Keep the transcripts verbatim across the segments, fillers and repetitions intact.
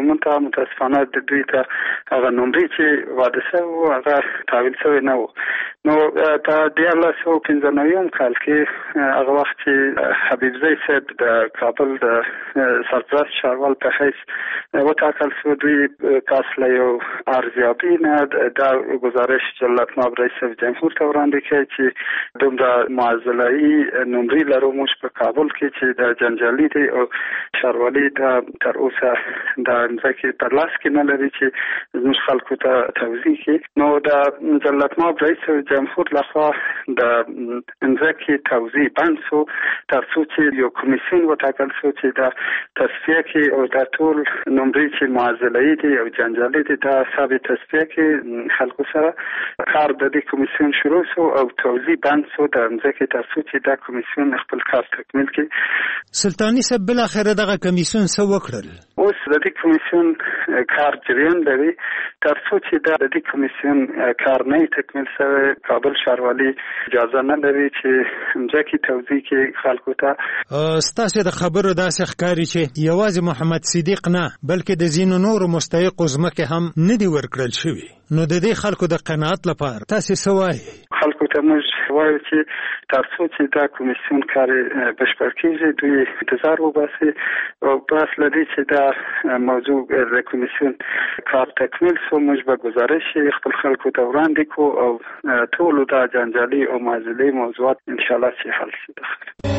سازمان ته متاسفانه د دوی ته هغه نمرې چې واده شوی هغه تحویل شوی نه و. نو په دیارلس سوه پنځه نوي کال کې هغه وخت چې حبیبزی صاحب د کابل د سرپرست ښاروال په حیث وټاکل شو، دوی کاس له یو ارزیابي نه دا ګزارش جلالت مآب رئیس جمهور ته وړاندې کړ چې دومره معضله‌ای نمرې لرو موږ په کابل کې چې د جنجالي دی او ښاروالي د تر اوسه د ځمکې په لاس کې نه لري چې زموږ خلکو ته توضیح کړي. نو د جلالت مآب رئیس جمهور لخوا د ځمکې توضیح بند شو تر څو چې یو کمیسیون وټاکل شو چې د تصفیه کې او د ټول نمرې چې معضله‌ای دي او جنجالي دي دا ثابت تصفیه کې خلکو سره کار د دې کمیسیون شروع شو او توضیح بند شو د ځمکې تر څو چې دا کمیسیون خپل کار تکمیل کړي. سلطاني صاحب بل اخر دغه کمیسیون څه وکړل؟ اوس د دې کمیسیون کار جریان لري تر څو چې د دې کمیسیون کار نه تکمیل شوی کابل ښاروالي اجازه نه لري چې ځکه توضیح کې خلکو ته. ستاسو د خبرو داسې ښکاري چې یوازې محمد صدیق نه بلکې د ځینو نورو مستحقو ځمکې هم نه دي ورکړل شوي. نو د دې خلکو د قناعت لپاره تاسو څه وایي؟ خلکو ته موږ وایو چې تر څو چې دا کمیسیون کار بشپړ کیږي دوی انتظار وباسي او پس لدی چې دا موضوع د کمیسیون کار تکمیل شو موږ به گزارش خپل خلکو ته وړاندې کوو او ټول دا جنجالي او معضلي موضوعات ان شاء الله چې حل شي.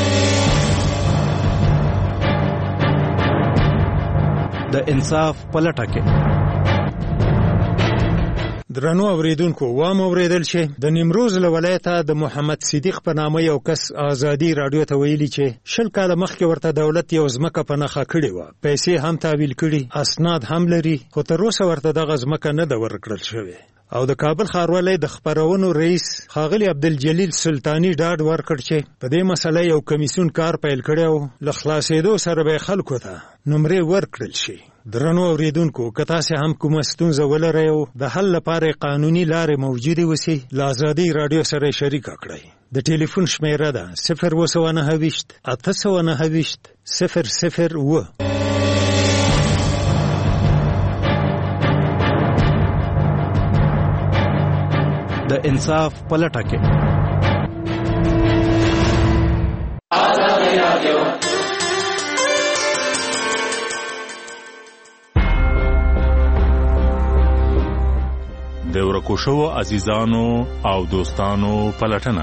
د انصاف پلټه کې درنو اوریدونکو وام اوریدل چې د نیمروز له ولایته د محمد صدیق په نامه یو کس آزادي رادیو ته ویلي چې شل کاله مخکې ورته دولت یو ځمکه په نښه کړې وه، پیسې هم تحویل کړي، اسناد هم لري، خو تر اوسه ورته دغه ځمکه نه ده ورکړل شوې. او د کابل ښاروالۍ د خپرونو رئیس ښاغلي عبدالجلیل سلطاني ډاډ ورکړ چې په دې مسله یو کمیسیون کار پیل کړی او له خلاصېدو سره به خلکو ته نمرې ورکړل شي. درنو اوریدونکو که تاسې هم کومه ستونزه ولرئ او د حل لپاره قانوني لارې موجودې وسي له ازادي راډیو سره شریکه کړئ. د ټلیفون شمیره ده صفر اووه سوه نهه ویشت اته سوه نهه ویشت صفر صفر اووه. د انصاف پلټه کې د ورکو شوو عزیزانو او دوستانو پلټنه.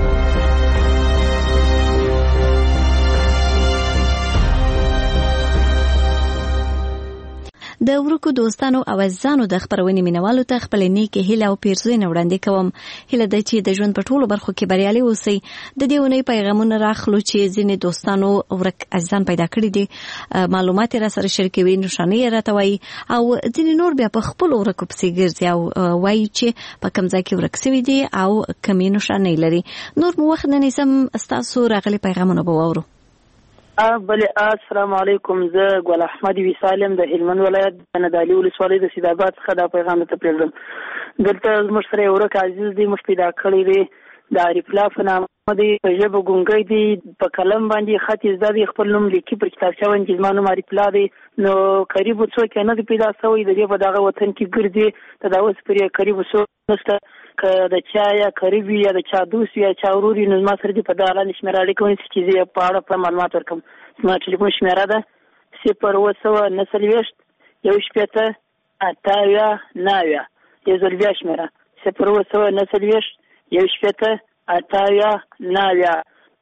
د ورکو دوستانو او عزیزانو د خبرونې مینوالو ته خپل نیکه هیله او پیرزوینه وړاندې کوم. هیله ده چې د ژوند په ټولو برخو کې بریالي اوسئ. د دې اونۍ پیغامونه راخلو چې ځینې دوستانو ورک عزیزان پیدا کړي دي، معلومات را سره شریکوي، نشانې یې راته وایي او ځینې نور بیا په خپلو ورکو پسې ګرځي او وایي چې په کوم ځای کې ورک سوي دي او کومې نشانې لري. نور مو وخت نه نیسم، ستاسو راغلي پیغامونه به واورو. بله السلام علیکم. زه ګل احمد ویسالم د هلمند ولایت د ندالي ولسوالۍ د سیدآباد څخه دا پیغام ته پرېږدم. دلته زموږ سره یو ورک عزیز دی، موږ پیدا کړی دی، د عارف الله په نامه دی، په ژبه ګونګی دی، په قلم باندې خط یې زده دی، خپل نوم لیکي پر کتابچه باندې چې زما نوم عارف الله دی. نو قریب څوک یې نه دی پیدا شوی، د دې په دغه وطن کې ګرځي، ته دا اوس پرې قریب څوک نشته، که د چا یا قریب وي یا د چا دوست وي یا چا ورور وي، نو زما سره دې په دغه لاندې شمېره اړیکه ونیسي چې زه یې په اړه په معلومات ورکړم. زما ټلیفون شمېره ده صفر اووه سوه نهه څلوېښت یو شپېته اته اویا نهه اویا. یو ځل بیا شمېره صفر اووه سوه نهه څلوېښت یو شپېته اته اویا نهه اویا.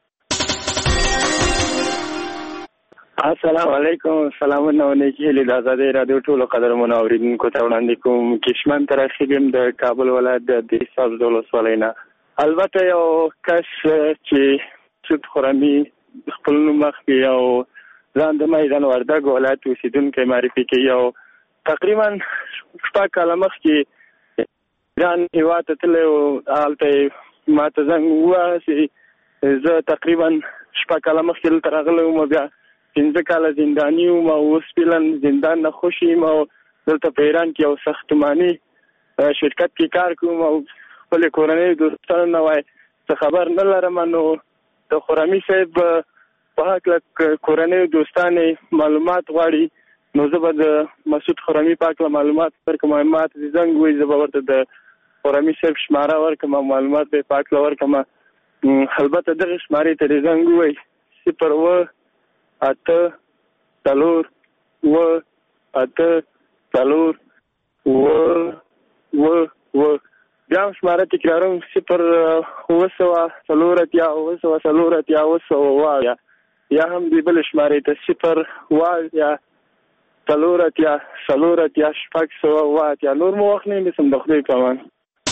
السلام علیکم. سلامونه او نیکې هیلې د ازادۍ راډیو ټولو قدرمنو اورېدونکو ته وړاندې کوم. کشمن ترحیب یم د کابل ولایت د دهساز د ولسوالۍ نه. البته یو کس چې سود خرمي خپل نوم مخفي او ځان د میدان وردګ ولایت اوسېدونکی معرفي کوي او تقریبا شپږ کاله مخکې ایران هېواد ته تللی و. هلته ما ته زنګ ووهه چې زه تقریبا شپږ کاله مخکې دلته راغلی وم، بیا پنځه کاله زنداني وم او اوس فعلا زندان نه خوښ یم او دلته په ایران کې یو ساختماني شرکت کې کار کوم او خپلې کورنۍ دوستانو نه وایي څه خبر نه لرم. نو د خرمي صاحب په هکله کورنۍ دوستانې معلومات غواړي نو زه به د مسعود خرمي پاک له معلومات ورکړم. معلومات دې زنګ وایي، زه به ورته د خرمي صاحب شماره ورکړم، معلومات به پاک له ورکړم. البته دغه شمارې ته دې زنګ ووایي صفر اوه اته څلور اوه اته څلور اوه اوه اوه. بیا هم شماره تکراروم صفر اوه سوه څلور اتیا اوه سوه څلور اتیا اوه سوه اوه اویا. یا هم دې بلې شمارې ته صفر اوه اتیا څلور اتیا څلور اتیا شپږ سوه اوه اتیا. نور مو وخت نه نیسم، د خدای په امان.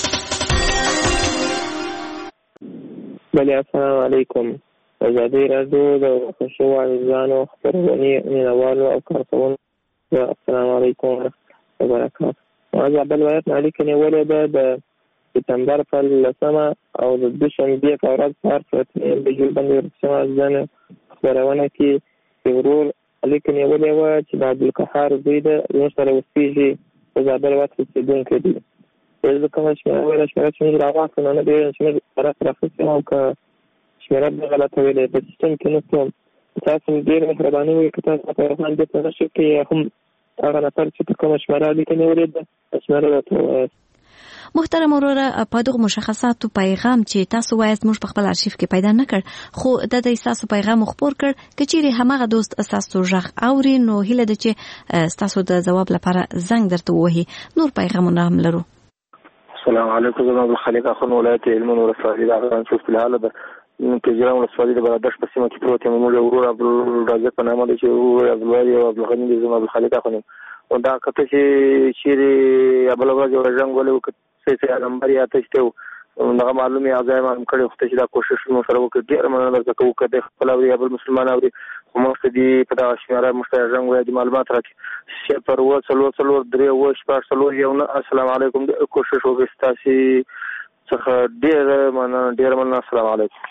بله السلام علیکم. ازادي راډیو د خوشو عزیزانو خبرونې مینوالو او کارکوونکو السلام علیکم ورحمة الله وبرکاته. ما زابل ولایت نه اړیکه نیولې ده د سپتمبر په لسمه او د دوشنبې په ورځ سهار ساعت نیم بجې باندې ورسمه عزیزانو خبرونه کې چې ورور اړیکه نیولې وه چې د عبدالقهار زوی ده، زموږ سره اوسېږي، په زابل ولایت کې اوسېدونکی دی. زه کومه شمېره ویله شمېره چې موږ راواخلو نو نه دې ویل چې موږ سره سره اخیستې وم، که شمېره به غلطه ویلې په سیسټم کې نه شوم. تاسو ډېر مهرباني وکړئ که تاسو راته پیغام بېرته نه شي کړئ، هم هغه نفر چې په کومه شمېره اړیکه نیولې ده شمېره راته ووایاست. محترم وروره، په دغه مشخصاتو پیغام چې تاسو وایاست موږ په خپل ارشیف کې پیدا نه کړ، خو د دې تاسو پیغام خبر کړ. کچېرې همغه دوست تاسو ژغ اوري نو هیله ده چې تاسو د جواب لپاره زنګ درته ووهي. نور پیغامونه هم لرو. السلام علیکم. زما عبدالخالق اخون ولایت هلمند ولسوالي د افغان څوک په حاله ده پیجران ولسوالي د بلادش په سیمه کې پروت یم. موږ ورور عبدالرزاق په نامه دی چې ورور عبدالوالي او عبدالغني دی. زما عبدالخالق اخون او دا کته چې چیرې ابل ورځ یو رنګ ولې وکړ چې نمبر یا تاسو نو معلومه اعضاء معلوم کړي خو چې دا کوشش مو سره وکړي ډیر مننه درته کوم کده خپل او ابل مسلمان او موږ دې په دا شماره مسترجم وایي معلومات راکړي صفر و څلور څلور درې و شپږ څلور یو. السلام علیکم. کوشش وکړئ تاسو څخه ډیر مننه ډیر مننه. السلام علیکم.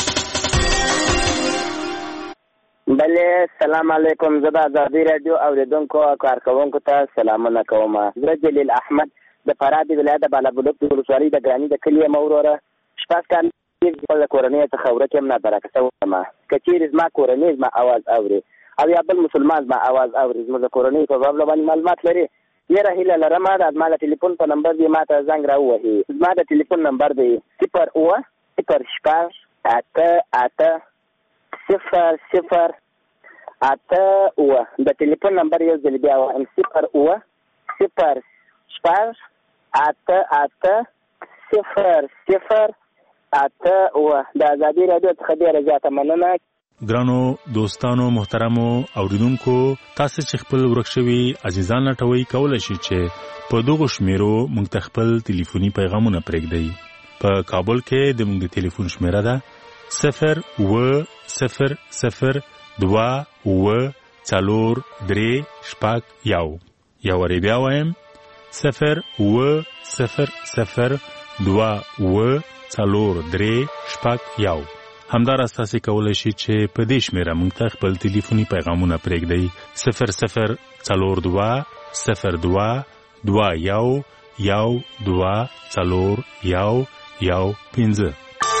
بله سلام علیکم. زه د ازادي راډیو اوریدونکو او کارکوونکو ته سلامونه کوم. زه جلیل احمد د فراه د ولایت د بالابلوک د ولسوالۍ د ګراني د کلي یم. وروره شپږ کاله خپله کورنۍ څخه ورک یم، نابرکه شوم. که چیرې زما کورنۍ زما اواز اوري او یا بل مسلمان زما اواز اوري، زموږ د کورنۍ په باب باندې معلومات لري، ډېره هیله لرم د زما د ټلیفون په نمبر دې ما ته زنګ راووهي. زما د ټلیفون نمبر دی صفر اوه صفر شپږ اته اته صفر صفر اته اوه. د ټلیفون نمبر یو ځل بیا وایم صفر اوه صفر شپږ اته اته صفر صفر اته اوه. د ازادي راډیو څخه ډېره زیاته مننه. ګرانو دوستانو محترمو اوریدونکو، تاسو چې خپل ورک شوي عزیزان لټوي کولای شئ چې په دغه شمیرو موږ ته خپل ټلیفوني پیغامونه پرېږدئ. په کابل کې د موږ د ټلیفون شمیره ده صفر اوه صفر صفر دوه اوه څلور درې شپږ یو. یو وارې بیا وایم صفر اوه صفر صفر دوه اوه څلور درې شپږ یو. همداراز تاسو کولی شئ چې په دې شمیره موږ ته خپل ټلیفوني پیغامونه پرېږدئ صفر صفر څلور دوه صفر دوه دوه یو یو دوه څلور یو یو پنځه.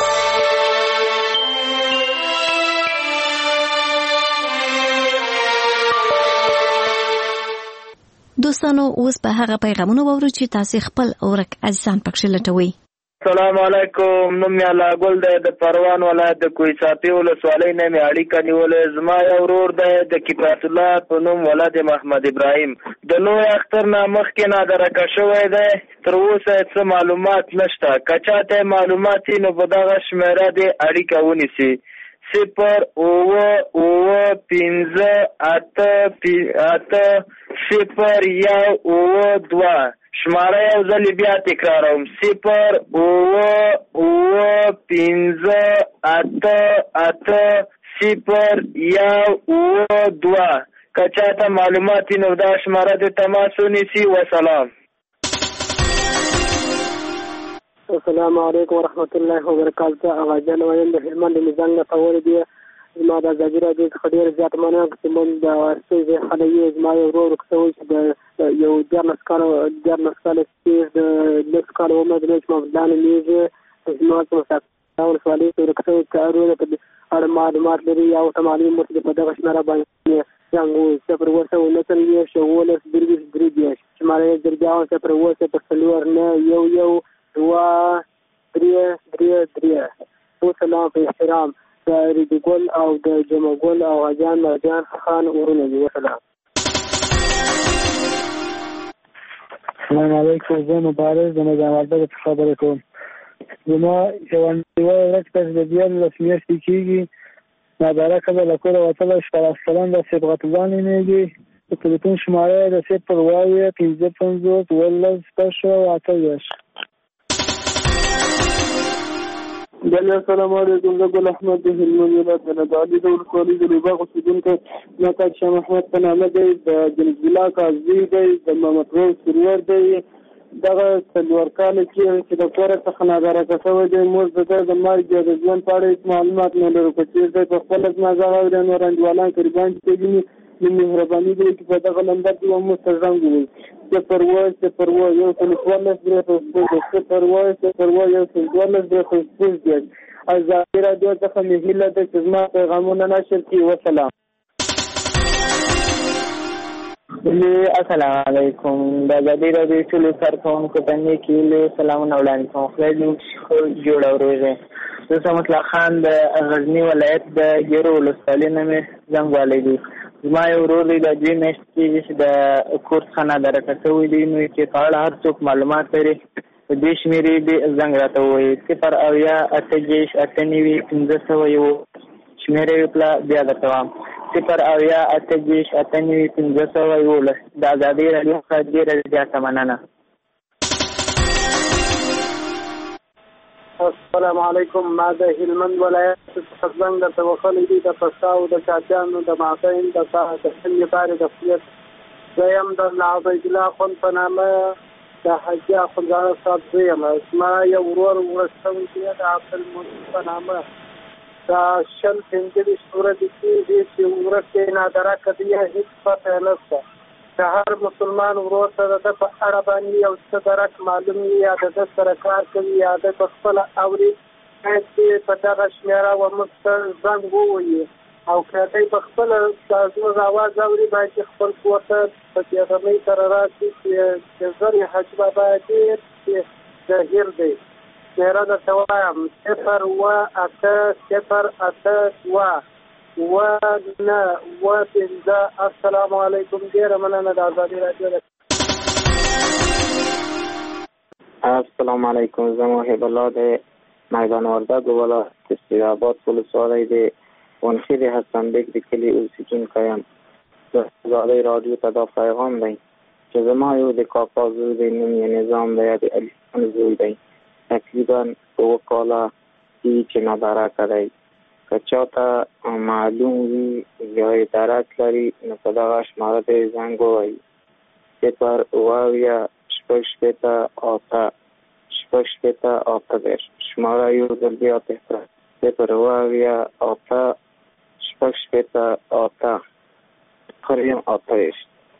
دوستانو اوس به هغه پیغامونه وورو چې تاسو خپل اورک عزیزان پکښې لټوي. السلام علیکم. نوم یې الله ګل دی، د پروان ولایت د کوی صافي ولسوالۍ نه مې اړیکه نیولې. زما یو ورور دی د کفایت الله په نوم ولد محمد ابراهیم، د لوی اختر نه مخکې نادرکه شوی دی. تر اوسه څه معلومات نشته. که چاته معلومات وي نو په دغه شمېره دې اړیکه ونیسي صفر اوه اوه پنځه اته اته صفر یو اوه دوه. شماره یو ځل بیا تکراروم صفر اوه اوه پنځه اته اته صفر یو اوه دوه. که چاته معلومات نو دا شماره د تماس ونیسي. وسلام. السلام علیکم ورحمت الله وبرکاته. اغاجان وایم د هلمند د میزان نه تور دی. زما د ازادي راډیو څخه ډېر زیات مننه چې موږ د ورسې خلک زما یو ورور کوي چې د یو دیارلس کاله دیارلس کاله چې د لس کاله عمر د نېچ مبدان نیږي زما په مسافر ولسوالۍ کې ورکوي چې ورور په اړه معلومات لري یا ورته معلوم مرسته په دغه شمېره باندې زنګ ووایي صفر اووه سوه نهه څلوېښت یوولس درویشت درې دېرش شماره یې زرګیاوه صفر اووه صفر څلور نه یو یو دوه درې درې درې. سلام په احترام د ریډي ګل او د جمع ګل او حاجیان مرجان خان ورونه دي. وسلام. السلام علیکم. زه مبارز د نظام وردګ څخه خبرې کوم. زما یوه نړیواله ورځ چې د دیارلس میاشتې کېږي ناداره ښځه له کوره وتله شپاړس کلن ده صبغت الله نومېږي. د تلیفون شماره یې د صفر اووه اویا پنځه پنځوس اوولس شپږ سوه اته دېرش. بله السلام علیکم. زه ګل احمد د هلمند ولایت د نادعلي د ولسوالۍ د لوباغ اوسېدونکی نقاد شاه محمد په نامه دی. د جنوب ضلع قاضي دی. د محمد روز سرور دی. دغه څلور کاله کې چې د کوره څخه نادارکه شوی دی موږ د ده د مرګ یا د ژوند په اړه هېڅ معلومات نه لرو. که چېرې دی په خپله زما غږ اوري نو رنجوالان قریبان چې ویني نو مهرباني دی چې په دغه نمبر کې به موږ ته زنګ ووهي صفر اووه صفر اووه یو سل څوارلس درې سوه شپږ صفر اووه صفر اووه یو سل څوارلس درې سوه شپږ دېرش. ازادي راډیو څخه مې هیله ده چې زما پیغامونه نشر کړي. وسلام. السلام علیکم. د ازادي راډیو ټولو کارکوونکو ته نیکې هیلې سلامونه وړاندې کوم. خدای دې وکړي ښه جوړ او روغ. زه سمت الله خان د غزني ولایت د ګیرو ولسوالۍ نه مې زنګ والی دی. زما یو ورور دی د دوې میاشتې کېږي چې د کور څخه نادارکه شوی دی نو چې په اړه هر څوک معلومات لري په دې شمېرې دې زنګ راته ووایي صفر اویا اته دېرش اته نوي پنځه سوه یو شمېره یې پله بیا درته وایم صفر اویا اته دېرش اته نوي پنځه سوه یولس. د ازادۍ راډیو څخه ډېره زیاته مننه. السلام علیکم. ما د هلمند ولایت څخه زنګ درته وهلی دی د پساو د چاچیانو د مابین د کسن لپاره د فعالیت. زه یم د عبید الله اخوند په نامه د حاجي اخندزاده صاحب زوی یم. زما یو ورور ورک شوی دی د عبدالمجید په نامه. دا شل پنځه ویشت ورځې کېږي چې ورک دی نادارکه دی هېڅ پته نشته. که هر مسلمان ورور ته د ده په اړه باندې یو څه درک معلوم وي یا د ده سره کار کوي یا ده په خپله اوري باید چې په دغه شمېره وموږ ته زنګ ووایي او که دی په خپله زموږ اواز اوري باید چې خپل کور ته په بېغمۍ سره راشي چې زر یې حاجي بابا ډېر ظاهر دی. شمېره درته وایم صفر اووه اته صفر اته دوه اووه نه اووه پنځه. السلام علیکم. ډېره مننه د ازادي راډیو. السلام علیکم. زه محب الله د میدان وردګ ولایت استراباد ولسوالۍ د ونخیل حسن بیگ د کلي اوسېدونکی یم. د ازادۍ راډیو ته دا پیغام دی چې زما یو د کاکا زوی دی نوم یې نظام دی یا د علي خان زوی دی. تقریبا اووه کاله کېږي چې نادارکه دی. که چاته معلوم وي یا یې درک لري نو په دغه شماره ته یې زنګ ووایي صفر اووه اویا شپږ شپېته اته شپږ شپېته اته دېرش. شماره یو ځل بیا تکرار صفر اووه اویا اته شپږ شپېته اته فریم اته دېرش.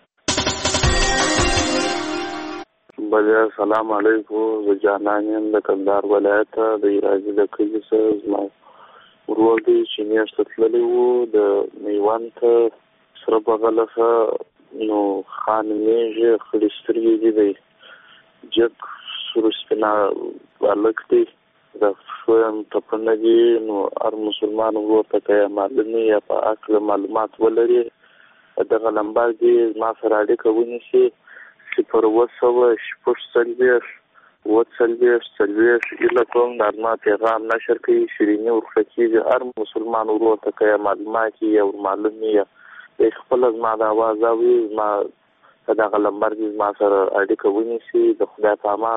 بله السلام علیکم. زه جانان یم د کندهار ولایت د ایرازي د کلي څخه. زما ورور دی چې میاشته تللی وو د میوند سره بغله ښه نو خان میږي خړې سترګې دي دی جګ سور سپینه هلک دی د شویم ټپنه دي نو هر مسلمان ورور ته که یې معلومي یا په عقل معلومات ولري دغه نمبر دی زما سره اړیکه ونیسي صفر اووه سوه شپږ څلوېښت اووه څلوېښت څلوېښت هیله کوم د ما پیغام نشر کوي شیریني ورکړه کېږي هر مسلمان ورور ته که یې معلومات وي یا ورمعلوم وي یا خپله زما د اواز اوري زما په دغه نمبر کې زما سره اړیکه ونیسي. د خدای په امان.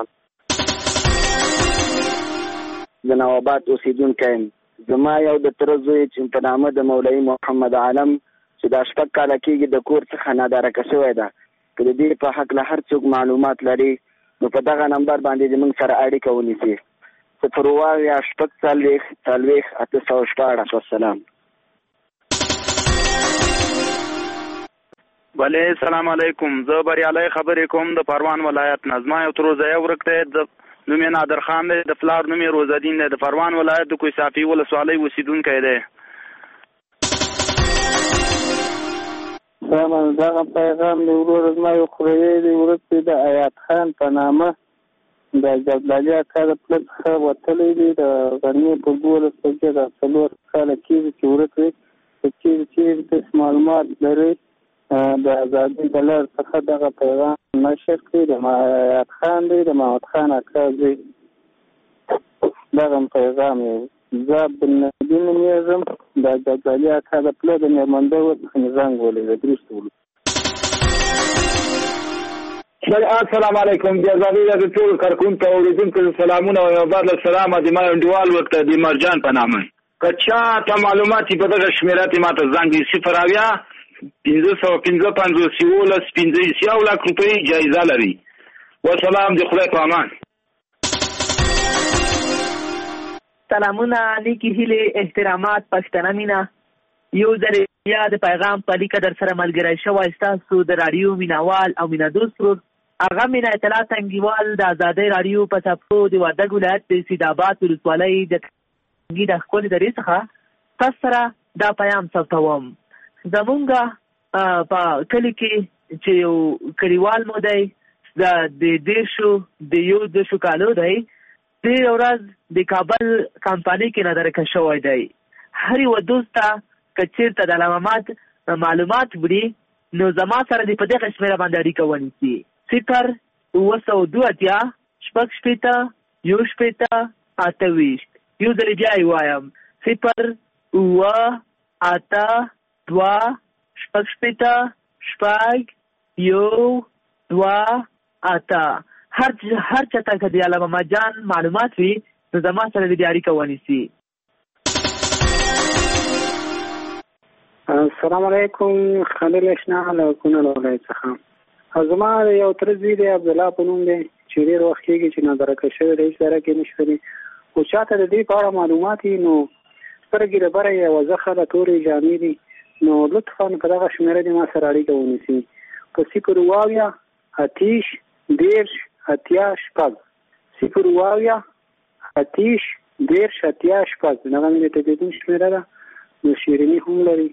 د نواباد اوسېدونکی یم. زما یو د تره زوی چې په نامه د مولوي محمد عالم چې دا شپږ کاله کېږي د کور څخه نادارکه شوی ده. که د دې په هکله هر څوک معلومات لري نو په دغه نمبر باندې زموږ سره اړیکه ونیسي صفر اووه اویا شپږ څلوېښت څلوېښت اته سوه شپاړس. والسلام. بله السلام علیکم. زه بریالی خبرې کوم د پروان ولایت نه. زما یو تروزیه ورک دی د نوم یې نادر خان دی د پلار نوم یې روزالدین دی د پروان ولایت د کوه صافي ولسوالۍ اوسېدونکی دی. سلام دغه پیغام دی ورور زما یو خوریی دی ورته د آیات خان په نامه د جبلالي اکا د پله څخه وتلی دی د غرمې په دولس بجې د څلور کاله کېږي چې ورک دی که چېرې چې داسې معلومات لرئ د ازادۍ د لارې څخه دغه پیغام نشر کړي. د آیات خان دی د محمد خان اکا زوی دغه پیغام یې زه عبدالنبي نومېږم د جبلالي اکا د پله د مېرمنده ورڅخه مې زنګ ولیده درست ولو. السلام علیکم د ازادۍ راډیو ټول کارکونکو او اوریدونکو سلامونه او یو بل سلام د ما انډیوال ورته د مرجان په نامه که چاته معلومات په دغه شمېره ته ماته زنګ صفر اویا پنځه سوه پنځه پنځوس یولس پنځه یو لک روپۍ جایزه لري. وسلام د خدای په امان. سلامونه نیکی هیلې احترامات پښتنه مینا یو ځل بیا د پیغام په لیکه در سره ملګری شوی ستاسو د راډیو مینوال او مینادوست ورور هغه مینا اطلاع تنګیوال د ازادۍ راډیو په څپو د وردګ ولایت د سیدآباد ولسوالۍ د تنګي د ښکلې درې څخه تاسو سره دا پیغام ثبتوم. زمونږ په کلي کې چې یو کلیوال مو دی د دیرشو د یو دېرشو کالو دی تېره ورځ د کابل کمپنۍ کې نادرکه شوی دی. هر یوه دوست ته که چېرته د علامات معلومات وړي نو زما سره دې په دغه شمېره باندې اړیکه ونیسي. صفر اوه سوه دوه اتیا شپږ شپېته یو شپېته اته ویشت. یو ځل بیا یې وایم صفر اوه اته دوه شپږ شپېته شپږ یو دوه اته. هر هر چاته که د علامه مجان معلومات وي نو زما سره دې اړیکه ونیسي. السلام علیکم خلیل اشنا له کونړ ولایت څخه. زما یو تره زوی دی عبدالله په نوم دی چې ډېر وخت کېږي چې نادرکه شوی دی هېڅ ذره کې نه شولي خو چاته د دې په اړه معلومات وي نو سترګې د بره یې وضخه د تورې جامې دي نو لطفا په دغه شمېره دې ما سره اړیکه ونیسي په صفر اوه اویا اتیش دېرش اتیا شپږ صفر اوه اویا اتیش دېرش اتیا شپږ دغه مې د تلفون شمېره ده نو شیریني هم لري.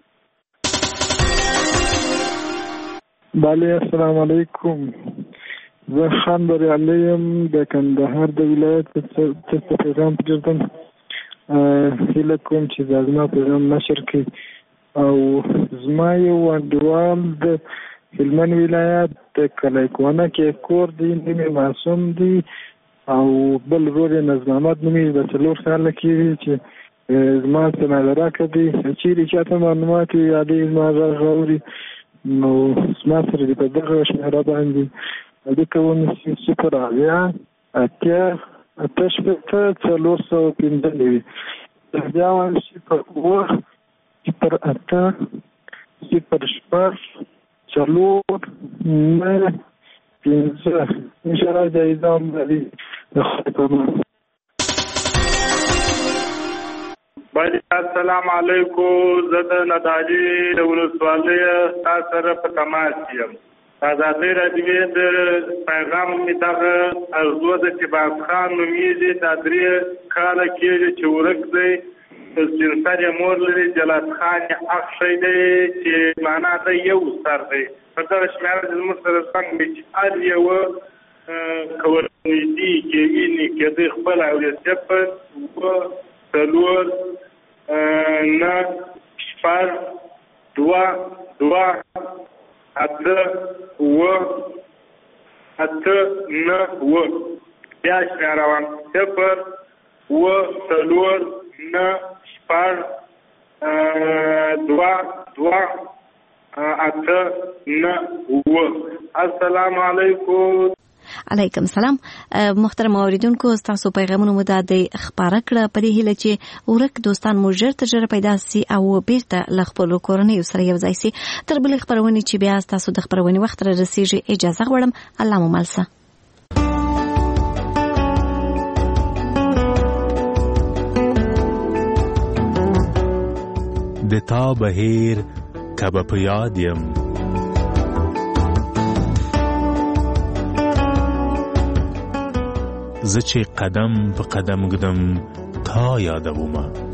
بله السلام علیکم زه خان بریالی یم د کندهار د ولایت څخه پیغام پرېږدم. هیله کوم چې دا زما پیغام نشر کړي او زما یو انډیوال د هلمند ولایت د کلیکونه کې کور دی نوم یې معصوم دی او بل ورور یې نظم احمد نوم یې د څلور کاله کې چې زما څه نادرکه دی چیرې چاته معلومات وي یا دی زما غږ اوري نو زما سره دې په دغه شمېره باندې اړیکه ونیسي صفر اویا اتیا اته شپېته څلور سوه پنځه نوي بیا وایم صفر اوه صفر اته صفر شپږ څلور نهه پنځه انشاءالله جایزه هم لري د خدای په امان. بله السلام علیکم زه د ندالي د ولسوالۍ تا سره په تماس یم. ازادۍ راډیو د پیغام مې دغه ارزو ده چې باز خان نومیږي دا درې کاله کېږي چې ورک دی سپین سر یې مور لري جلات خان یې اخښی دی چې معنا ده یو سر دی په دغه شمېره چې زموږ سره څنګ دی چې هر یوه که ورنږدې کېږي نږدې خپل اولادیت په څلور نه شپږ دوه دوه اته اوه اته نه اوه بیا شمېروم صفر اوه څلور نه شپږ دوه دوه اته نه اوه. السلام علیکم. علیکم سلام. محترم اوریدونکو تاسو پیغامونه مو د خبره کړه په دې هیله چې ورک دوستان مو ژر تر ژره پیدا سي او بیرته ل خپل کورنۍ سره یو ځای سي. تر بل خبرونه چې بیا تاسو د خبرونه وخت را رسیږي اجازه غواړم. الله مو ملسه. د تا بهیر کبه په یاد یم زه چې قدم په قدم ګدم تا یادومه